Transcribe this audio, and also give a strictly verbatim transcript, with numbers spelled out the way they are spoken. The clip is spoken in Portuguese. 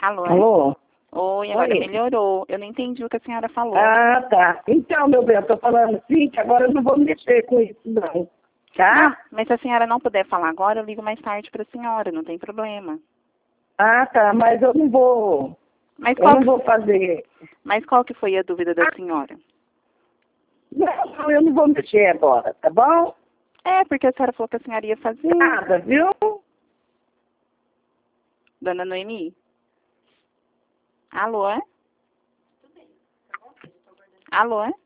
Alô? Alô? Oi, agora Oi. melhorou. Eu não entendi o que a senhora falou. Ah, tá. Então, meu bem, eu tô falando assim, que agora eu não vou mexer com isso, não. Tá? Não, mas se a senhora não puder falar agora, eu ligo mais tarde para a senhora, não tem problema. Ah, tá, mas eu não vou... Mas Eu qual, não que, vou fazer... mas qual que foi a dúvida da senhora? Não, não, eu não vou mexer agora, tá bom? É, porque a senhora falou que a senhora ia fazer. Nada, viu? Dona Noemi? Alô, é? Alô, é?